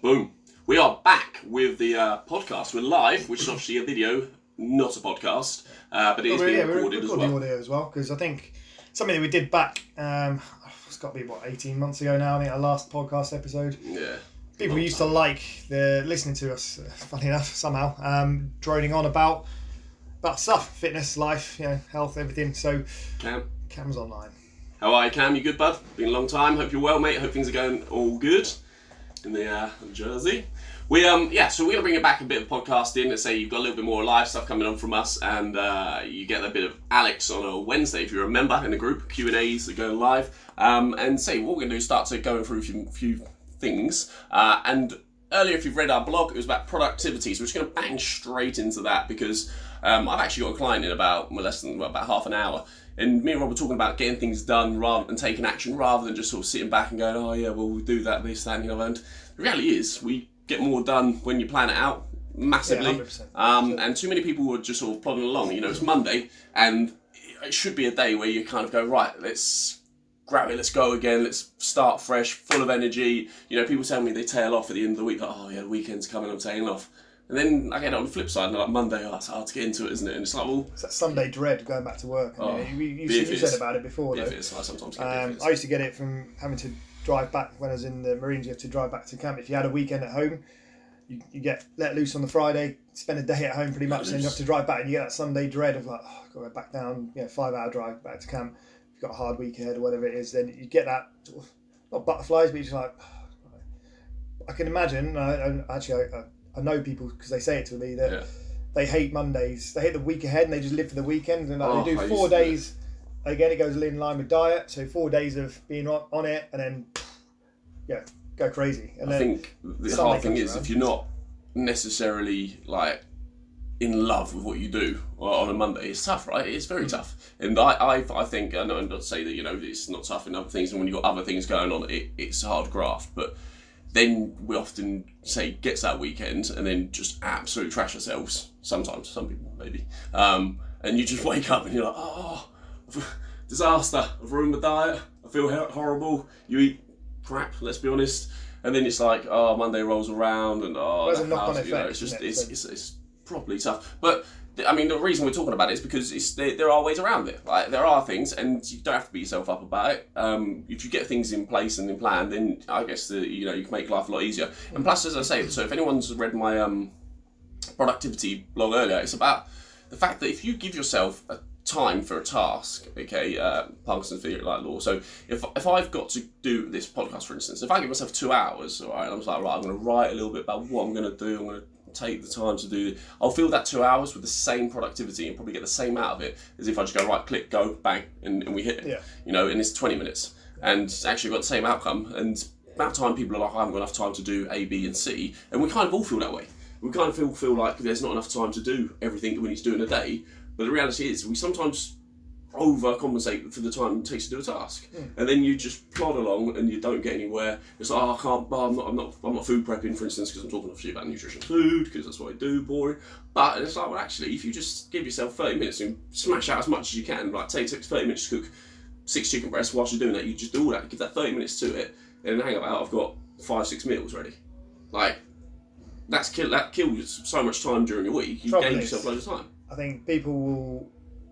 Boom. We are back with the podcast. We're live, which is obviously a video, not a podcast, but it is being recorded as well. The audio as well, because I think something that we did back, it's got to be, 18 months ago now, I think, our last podcast episode. Yeah. People used to like listening to us, funny enough, somehow, droning on about stuff, fitness, life, health, everything. So Cam's online. How are you, Cam? You good, bud? Been a long time. Hope you're well, mate. Hope things are going all good in the Jersey. So we're going to bring it back a bit of podcasting. Let's say you've got a little bit more live stuff coming on from us, and you get a bit of Alex on a Wednesday if you're a member in the group, Q&As that go live. And say what we're going to do is start to go through a few things. And earlier, if you've read our blog, it was about productivity. So we're just going to bang straight into that because I've actually got a client in about half an hour. And me and Rob were talking about getting things done and taking action rather than just sort of sitting back and going, oh yeah, well, we'll do that, this, that, and the reality is we get more done when you plan it out massively. Yeah, 100%. And too many people were just sort of plodding along. It's Monday and it should be a day where you kind of go, right, let's grab it, let's go again, let's start fresh, full of energy. People tell me they tail off at the end of the week, like, oh yeah, the weekend's coming, I'm tailing off. And then I get it on the flip side, and like Monday, it's hard to get into it, isn't it? And it's like, well... It's that Sunday dread going back to work. You said about it before, though. I sometimes get I used to get it from having to drive back, when I was in the Marines, you have to drive back to camp. If you had a weekend at home, you get let loose on the Friday, spend a day at home pretty much, and you have to drive back, and you get that Sunday dread of like, oh, I've got to go back down, 5-hour drive back to camp. If you've got a hard week ahead or whatever it is, then you get that, sort of, not butterflies, but you're just like... I can imagine, I know people, because they say it to me, that they hate Mondays. They hate the week ahead and they just live for the weekend. And they do 4 days. Again, it goes in line with diet. So 4 days of being on it and then, go crazy. And I think the hard thing is if you're not necessarily like in love with what you do on a Monday, it's tough, right? It's very tough. And I think, I know, not to say that, it's not tough in other things. And when you've got other things going on, it's a hard graft. But then we often say gets that weekend and then just absolutely trash ourselves. Sometimes, some people maybe. And you just wake up and you're like, oh, disaster. I've ruined my diet. I feel horrible. You eat crap, let's be honest. And then it's like, oh, Monday rolls around and it's properly tough. But I mean, the reason we're talking about it is because there are ways around it. Like, there are things, and you don't have to beat yourself up about it. If you get things in place and in plan, then I guess you can make life a lot easier. And plus, as I say, so if anyone's read my productivity blog earlier, it's about the fact that if you give yourself a time for a task, Parkinson's theory like law. So if I've got to do this podcast, for instance, if I give myself 2 hours, all right, and I'm like, right, I'm going to write a little bit about what I'm going to do. I'm going to take the time to do it. I'll fill that 2 hours with the same productivity and probably get the same out of it as if I just go right click, go, bang, and we hit it. And it's 20 minutes and actually got the same outcome. And about time people are like, I haven't got enough time to do A, B and C, and we kind of all feel that way. We kind of feel like there's not enough time to do everything that we need to do in a day. But the reality is we sometimes overcompensate for the time it takes to do a task, and then you just plod along and you don't get anywhere. It's like, oh, I can't. I'm not food prepping, for instance, because I'm talking obviously about nutrition food because that's what I do. Boring, but it's like, well, actually, if you just give yourself 30 minutes and smash out as much as you can, like take 30 minutes to cook 6 chicken breasts. Whilst you're doing that, you just do all that. Give that 30 minutes to it, and hang about. I've got 5-6 meals ready. Like that kills so much time during your week. You gain yourself loads of time. I think people will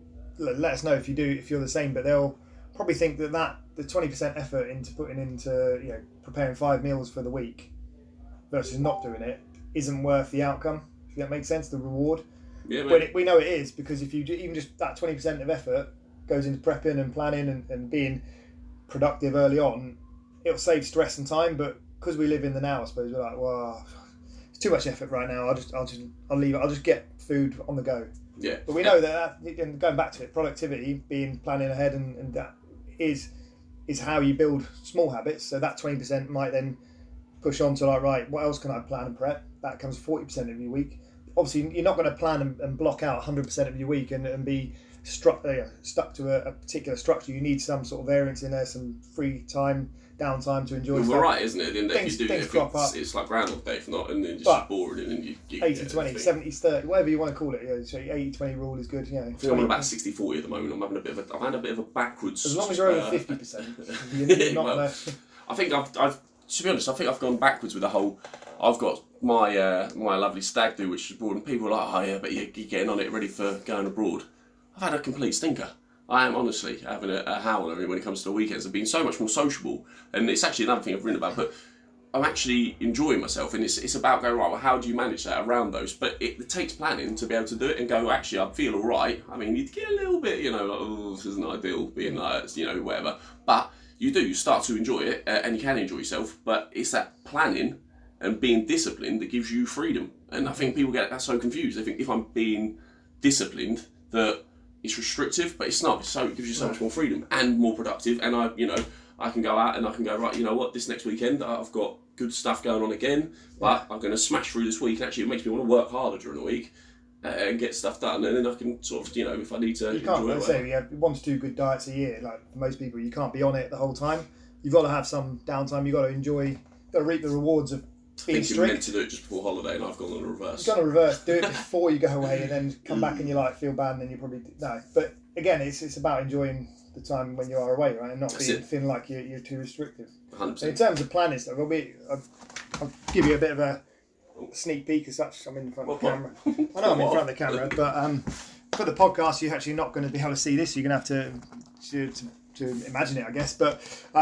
let us know if you're the same, but they'll probably think that the 20% effort into putting into preparing 5 meals for the week versus not doing it isn't worth the outcome. If that makes sense, the reward. Yeah, but we know it is, because if you do, even just that 20% of effort goes into prepping and planning and being productive early on, it'll save stress and time. But because we live in the now, I suppose we're like, well, it's too much effort right now. I'll leave it. I'll just get food on the go. Yeah. But we know that, and going back to it, productivity, being planning ahead, and that is how you build small habits. So that 20% might then push on to like, right, what else can I plan and prep? That comes 40% of your week. Obviously, you're not going to plan and block out 100% of your week and be stuck to a particular structure. You need some sort of variance in there, some free time, downtime to enjoy. Well, we're right, isn't it? Then if you do it's like Groundhog Day, if not, and then just bored, and then you 80-20, 70-30, whatever you want to call it. So 80-20 rule is good. I think I'm about 60-40 at the moment. I've had a bit of a backwards. As long as you're over 50%, you're not I think I've to be honest, I think I've gone backwards with the whole I've got my lovely stag do, which is abroad, and people are like, oh yeah, but you're getting on it, ready for going abroad. I've had a complete stinker. I am honestly having a howler when it comes to the weekends. I've been so much more sociable, and it's actually another thing I've written about, but I'm actually enjoying myself, and it's about going, right, well, how do you manage that around those? But it takes planning to be able to do it and go, actually, I feel all right. I mean, you get a little bit, like, oh, this isn't ideal, being like, whatever. But you start to enjoy it, and you can enjoy yourself, but it's that planning and being disciplined that gives you freedom. And I think people get that so confused. They think if I'm being disciplined, that it's restrictive, but it's not. So it gives you so much more freedom and more productive. And I can go out and I can go, right, you know what, this next weekend I've got good stuff going on again, but I'm going to smash through this week. And actually, it makes me want to work harder during the week and get stuff done. And then I can sort of, if I need to you can't, enjoy it. Say, you have 1 to 2 good diets a year. Like for most people, you can't be on it the whole time. You've got to have some downtime. You've got to enjoy, you've got to reap the rewards of being strict. You're meant to do it just before holiday, and I've gone on the reverse. You've got to reverse. Do it before you go away, and then come back and you feel bad, and then you probably no. But again, it's about enjoying the time when you are away, right, and not feeling like you're too restrictive. 100%. In terms of planning stuff, I'll give you a bit of a sneak peek as such. I'm in front of the camera. I know I'm in front of the camera, but for the podcast, you're actually not going to be able to see this. You're going to have to imagine it, I guess. But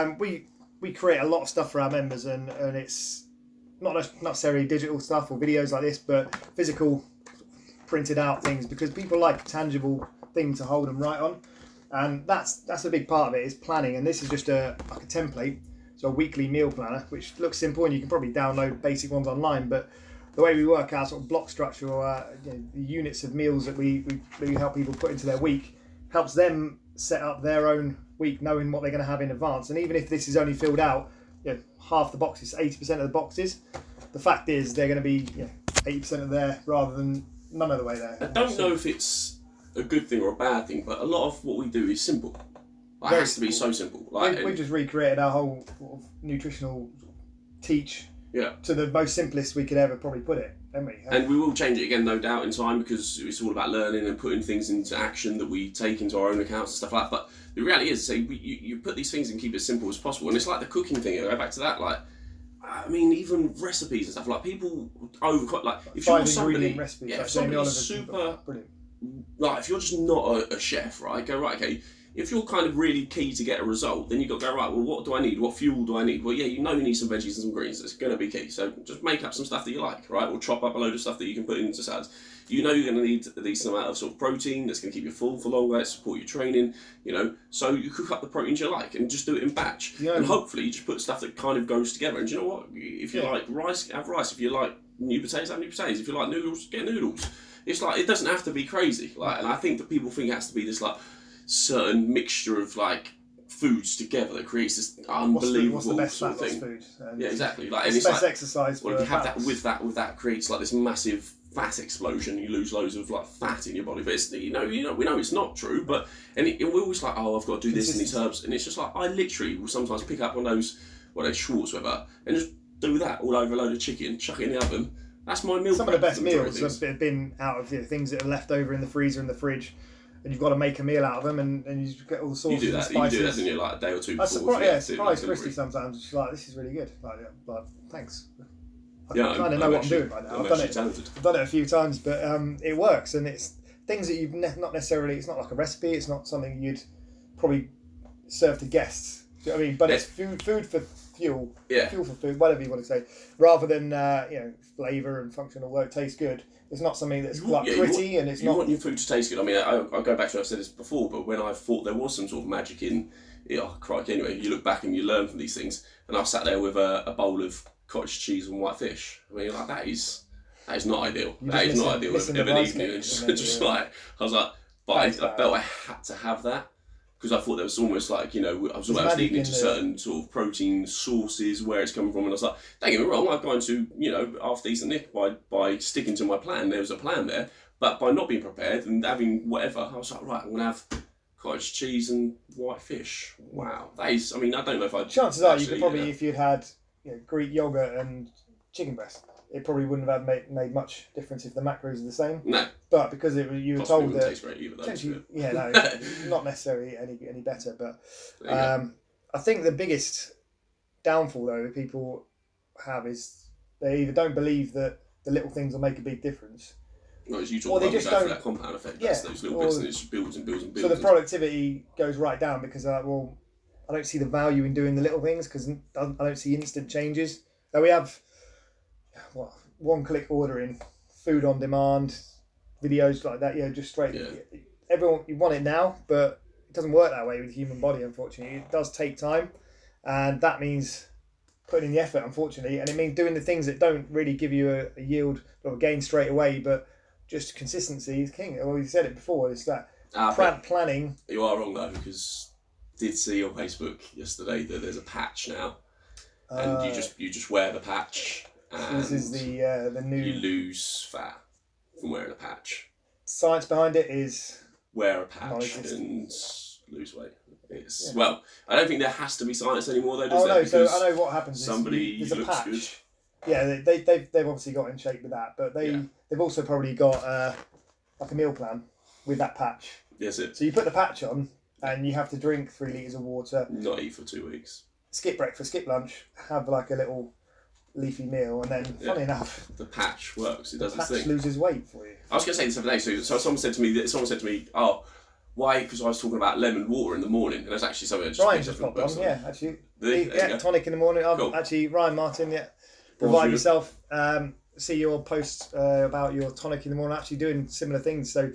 we create a lot of stuff for our members, and it's not necessarily digital stuff or videos like this, but physical, printed out things, because people like a tangible thing to hold and write on, and that's a big part of it is planning. And this is just like a template, so a weekly meal planner, which looks simple, and you can probably download basic ones online. But the way we work our sort of block structure, or the units of meals that we help people put into their week, helps them set up their own week, knowing what they're going to have in advance. And even if this is only filled out half the boxes, 80% of the boxes, the fact is they're going to be 80% of there rather than none of the way there. I don't know if it's a good thing or a bad thing, but a lot of what we do is simple. It has to be so simple. We've just recreated our whole sort of nutritional teach to the most simplest we could ever probably put it, haven't we? And we will change it again, no doubt, in time, because it's all about learning and putting things into action that we take into our own accounts and stuff like that. But the reality is, you put these things and keep it as simple as possible. And it's like the cooking thing. I go back to that. I mean, even recipes and stuff. Like people overcook. Like if you're somebody, recipes, if somebody's super, brilliant. Like if you're just not a chef, right? Go right, okay. If you're kind of really key to get a result, then you've got to go, right, well, what do I need? What fuel do I need? Well, you need some veggies and some greens. It's going to be key. So just make up some stuff that you like, right? Or chop up a load of stuff that you can put into salads. You're going to need a decent amount of sort of protein that's going to keep you full for longer, support your training, So you cook up the proteins you like and just do it in batch. Yeah. And hopefully you just put stuff that kind of goes together. And do you know what? If you like rice, have rice. If you like new potatoes, have new potatoes. If you like noodles, get noodles. It's like, it doesn't have to be crazy. And I think that people think it has to be this certain mixture of foods together that creates this unbelievable what's the best sort of thing. Food? Yeah, exactly. And it's best exercise. Well, you have that with that creates this massive fat explosion. You lose loads of fat in your body, but it's we know it's not true. But we're always I've got to do this and these herbs, and it's just I literally will sometimes pick up one of those Schwartz whatever and just do that all over a load of chicken, chuck it in the oven. That's my meal. Some of the best meals have been out of things that are left over in the freezer and the fridge. And you've got to make a meal out of them, and you get all the sauces and spices. You do that, didn't you? A day or two before. I surprise Christy sometimes. She's like, "This is really good." Thanks. I kind of know what I'm doing by now. I've done it a few times, but it works, and it's things that you've not necessarily. It's not like a recipe. It's not something you'd probably serve to guests. Do you know what I mean? But it's food for fuel. Yeah. Fuel for food, whatever you want to say, rather than flavour and functional. Although it tastes good. It's not something that's pretty, and it's not. You want your food to taste good. I mean, I'll go back to, I've said this before, but when I thought there was some sort of magic in, crikey, anyway, you look back and you learn from these things, and I sat there with a bowl of cottage cheese and white fish. I mean, that is not ideal. That is not ideal of an evening. And just I was like, but I felt I had to have that. Because I thought there was almost I was eating into certain sort of protein sources, where it's coming from, and I was like, don't get me wrong, I'm going to, after East and Nick, by sticking to my plan, there was a plan there, but by not being prepared and having whatever, I was like, right, I'm going to have cottage cheese and white fish. Wow. That is, I don't know if I'd... Chances are you could probably, if you'd had Greek yogurt and chicken breast, it probably wouldn't have made much difference if the macros are the same. No. But because you were told that... taste great either, not necessarily any better. But I think the biggest downfall, though, that people have is They either don't believe that the little things will make a big difference. No, as you talk Or they about, just we go for don't- that compound effect. Yeah, That's those little bits, and it just builds and builds and builds. So the productivity goes right down because I don't see the value in doing the little things because I don't see instant changes. Now we have one-click ordering, food on demand, videos like that. Just straight. Yeah. Everyone, you want it now, but it doesn't work that way with the human body. Unfortunately, it does take time, and that means putting in the effort. Unfortunately, and it means doing the things that don't really give you a yield or a gain straight away, but just consistency is king. Well, you said it before. It's that planning. You are wrong though, because I did see on Facebook yesterday that there's a patch now, and you just wear the patch, and this is the new. You lose fat from wearing a patch. Science behind it is wear a patch and lose weight. Well, I don't think there has to be science anymore though. Does there? So I know what happens. Somebody there's a looks patch. good. Yeah, they've obviously got in shape with that, but they've also probably got like a meal plan with that patch. Yes, it. So you put the patch on, and you have to drink 3 litres of water. Not eat for 2 weeks. Skip breakfast, skip lunch, have like a little leafy meal, and then, funny enough, the patch works. It does its thing. The patch loses weight for you. I was going to say this other day. So someone said to me, oh, why? Because I was talking about lemon water in the morning, and that's actually something. Ryan just popped on. Yeah, actually. Tonic in the morning. Cool. Actually, Ryan Martin. Yeah. Revive yourself. See your posts about your tonic in the morning. Actually doing similar things. So,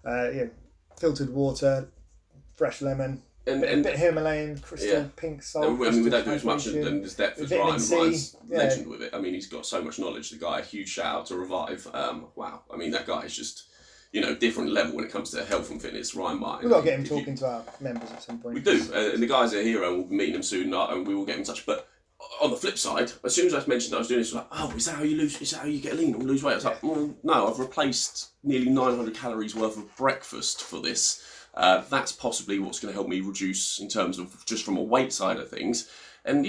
filtered water, fresh lemon, and a bit of Himalayan crystal pink salt. I mean, we don't do as much and as depth as Ryan. Ryan's legend with it. I mean, he's got so much knowledge. The guy, huge shout out to Revive. Wow. I mean, that guy is just different level when it comes to health and fitness. Ryan Martin. We've got to get him talking to our members at some point. We do, and the guy's a hero. We'll be meeting him soon, and we will get in touch. But on the flip side, as soon as I mentioned that I was doing this, like, oh, is that how you lose? Is that how you get lean or lose weight? I was like, no, I've replaced nearly 900 calories worth of breakfast for this. That's possibly what's going to help me reduce in terms of just from a weight side of things. And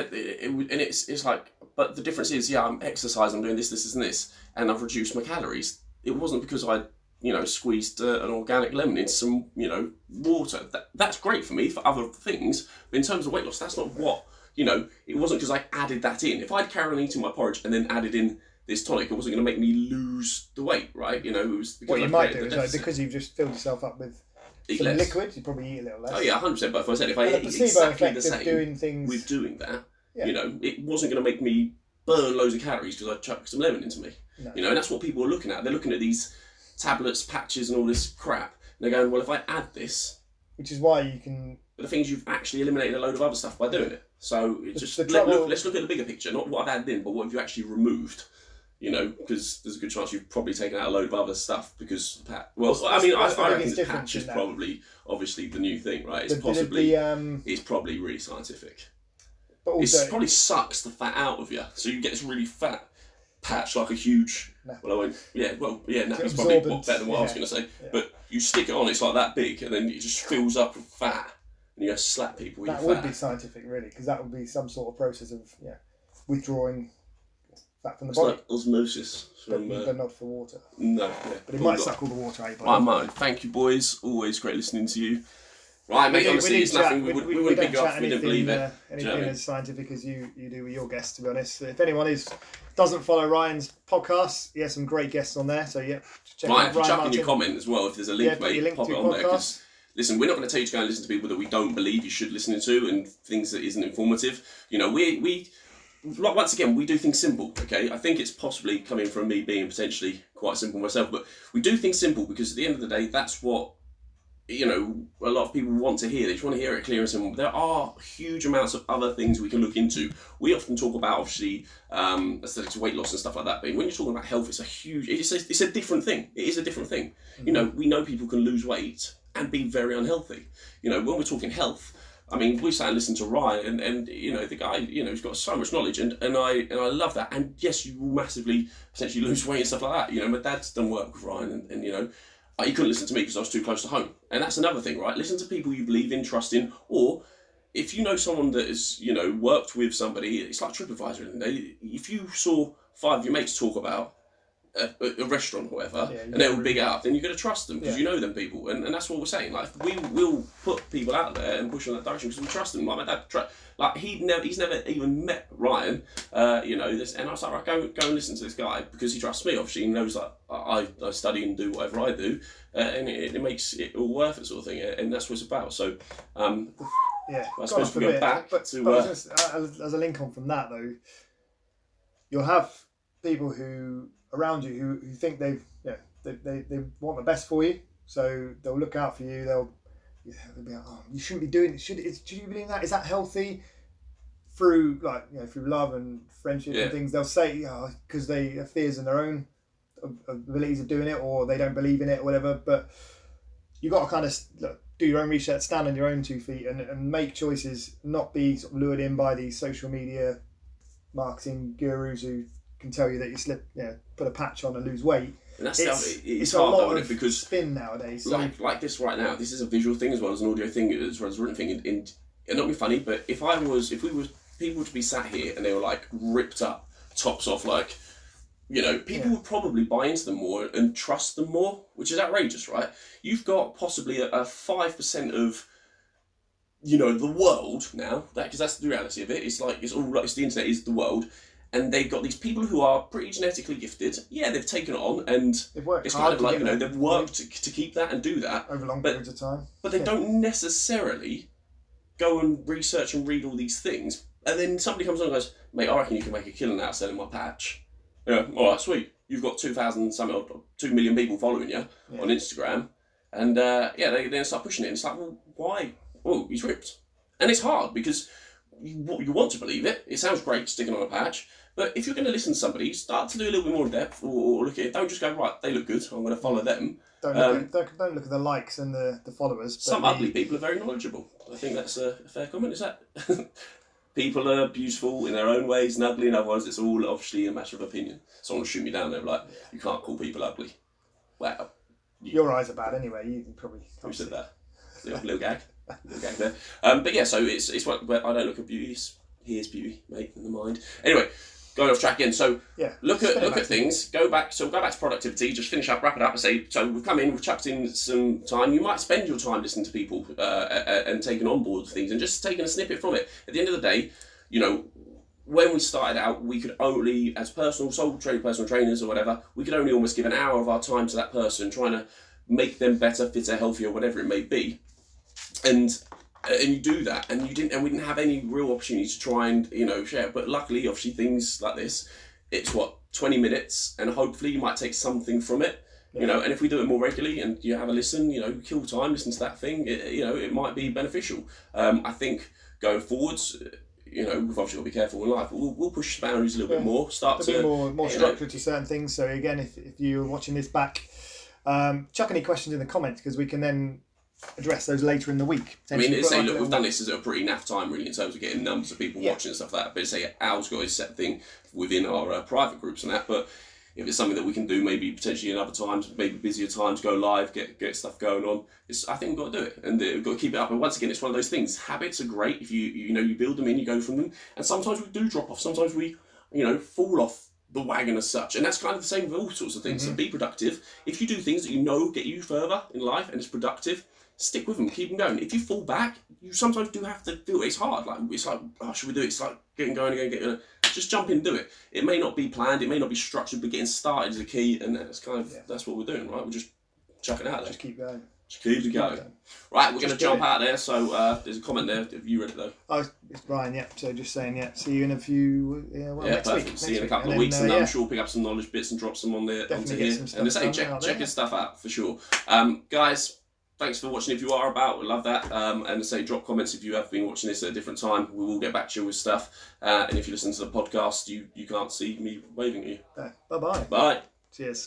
it's like, but the difference is, I'm exercising, I'm doing this, and this, and I've reduced my calories. It wasn't because I squeezed an organic lemon into some water. That's great for me for other things, but in terms of weight loss, that's not what. It wasn't because I added that in. If I'd carried on eating my porridge and then added in this tonic, it wasn't going to make me lose the weight, right? It was because what you might do is because you've just filled yourself up with some liquid, you probably eat a little less. Oh yeah, 100%. But if I ate exactly the same with doing that, it wasn't going to make me burn loads of calories because I chucked some lemon into me. No. And that's what people are looking at. They're looking at these tablets, patches, and all this crap. And they're going, well, if I add this, which is why you can. But the things you've actually eliminated a load of other stuff by doing it. So it's just let's look at the bigger picture, not what I've added in, but what have you actually removed. Because there's a good chance you've probably taken out a load of other stuff because I reckon the patch is probably obviously the new thing, right? It's it's probably really scientific. But also, it probably sucks the fat out of you, so you get this really fat patch like a huge. It's probably better than what I was going to say. Yeah. But you stick it on, it's like that big, and then it just fills up with fat, and you slap people with your fat. That would be scientific, really, because that would be some sort of process of withdrawing fat from the body. Like osmosis. But not for water. No, yeah. But it might suck all the water out of your body. Right, thank you, boys. Always great listening to you. Right, mate, honestly, it's nothing. We wouldn't pick you up if we didn't believe it. Anything as scientific as you do with your guests, to be honest. If anyone doesn't follow Ryan's podcast, he has some great guests on there. So, check out Ryan chuck in your comment as well if there's a link, mate. Pop it on there. Because, listen, we're not going to tell you to go and listen to people that we don't believe you should listen to and things that isn't informative. Once again, we do things simple, okay? I think it's possibly coming from me being potentially quite simple myself, but we do things simple because at the end of the day, that's what a lot of people want to hear. They just want to hear it clear and simple. There are huge amounts of other things we can look into. We often talk about, obviously, aesthetics, weight loss and stuff like that. But when you're talking about health, it's a different thing. It is a different thing. Mm-hmm. We know people can lose weight and be very unhealthy. When we're talking health, I mean, we sat and listened to Ryan, and the guy, he's got so much knowledge, and I love that. And yes, you will massively potentially lose weight and stuff like that. My dad's done work with Ryan, and he couldn't listen to me because I was too close to home. And that's another thing, right? Listen to people you believe in, trust in, or if you know someone that has, worked with somebody, it's like TripAdvisor. If you saw 5 of your mates talk about a restaurant or whatever, Yeah, and they'll big it up, then you're going to trust them because Yeah. you know them people, and that's what we're saying. Like we will put people out there and push in that direction because we trust them. Like my dad, like he's never even met Ryan, you know this, and I was like, right, go and listen to this guy because he trusts me. Obviously, he knows that I study and do whatever I do, and it makes it all worth it, sort of thing, and that's what it's about. So, yeah, I suppose we go back to. But as a link on from that though, you'll have people who around you who think they want the best for you, so they'll look out for you. They'll be like, oh, you shouldn't be doing it. Should you be doing that? Is that healthy? Through through love and friendship and things, they'll say because they have fears in their own abilities of doing it, or they don't believe in it or whatever. But you got to kind of do your own research, stand on your own 2 feet, and make choices, not be sort of lured in by these social media marketing gurus who can tell you that you put a patch on and lose weight. And that's it's hard though, isn't it? Because spin nowadays. Like this right now, this is a visual thing as well as an audio thing as well as a written thing. And not be funny, but if we were people to be sat here and they were like ripped up, tops off, like, you know, people would probably buy into them more and trust them more, which is outrageous, right? You've got possibly a 5% of, you know, the world now, because that's the reality of it. It's like it's the internet is the world. And they've got these people who are pretty genetically gifted. Yeah, they've taken it on, and it's kind of like, you know, they've worked to keep that and do that over long periods of time. But they don't necessarily go and research and read all these things. And then somebody comes along and goes, mate, I reckon you can make a killing out of selling my patch. Yeah, all right, sweet. You've got 2 million people following you on Instagram, and they then start pushing it. And it's like, well, why? Oh, he's ripped, and it's hard because you want to believe it. It sounds great sticking on a patch. But if you're going to listen to somebody, start to do a little bit more in depth, or look at it. Don't just go, right, they look good, I'm going to follow them. Don't look at the likes and the followers. But some ugly people are very knowledgeable. I think that's a fair comment, is that? People are beautiful in their own ways and ugly in other ways. It's all obviously a matter of opinion. Someone will shoot me down there like, you can't call people ugly. Wow. Your eyes are bad anyway, you probably can't. Who said that? Little gag. Little gag there. But yeah, so it's what I don't look at beauty, here's beauty, mate, in the mind. Anyway, going off track again. So look at things. Go back to productivity. Just finish up, wrap it up, and say. So we've come in, we've chucked in some time. You might spend your time listening to people and taking on board things and just taking a snippet from it. At the end of the day, you know, when we started out, we could only, as personal trainers or whatever, we could only almost give an hour of our time to that person, trying to make them better, fitter, healthier, whatever it may be, and you do that, and we didn't have any real opportunity to try and, you know, share. But luckily, obviously, things like this, it's 20 minutes, and hopefully you might take something from it, you know. And if we do it more regularly, and you have a listen, you know, kill time, listen to that thing, it might be beneficial. I think going forwards, you know, we've obviously got to be careful in life, but we'll push the boundaries a little bit more. Start to be more structured to certain things. So again, if you're watching this back, chuck any questions in the comments because we can then address those later in the week. I mean, say, look, we've done this at a pretty naff time, really, in terms of getting numbers of people watching and stuff like that. But say, Al's got his set thing within our private groups and that. But if it's something that we can do, maybe potentially in other times, maybe busier times, go live, get stuff going on. I think we've got to do it, and we've got to keep it up. And once again, it's one of those things. Habits are great if you build them in, you go from them. And sometimes we do drop off. Sometimes we, fall off the wagon as such, and that's kind of the same with all sorts of things. So be productive. If you do things that you know get you further in life and it's productive, stick with them, keep them going. If you fall back, you sometimes do have to do it. It's hard. It's like, oh, should we do it? It's like getting going again. Just jump in and do it. It may not be planned, it may not be structured, but getting started is the key, and that's kind of that's what we're doing, right? We're just chucking it out there. Just keep going. Just keep it going. Right, we're going to jump out there. So there's a comment there. Have you read it though? Oh, it's Brian. Yeah. So just saying. Yeah. See you in a few. Next perfect. week. See you in a couple of weeks, and I'm sure we'll pick up some knowledge bits and drop some on there onto here. And say check his stuff out for sure, guys. Thanks for watching if you are about. We love that. And say drop comments if you have been watching this at a different time. We will get back to you with stuff. And if you listen to the podcast, you can't see me waving at you. Bye-bye. Bye. Cheers.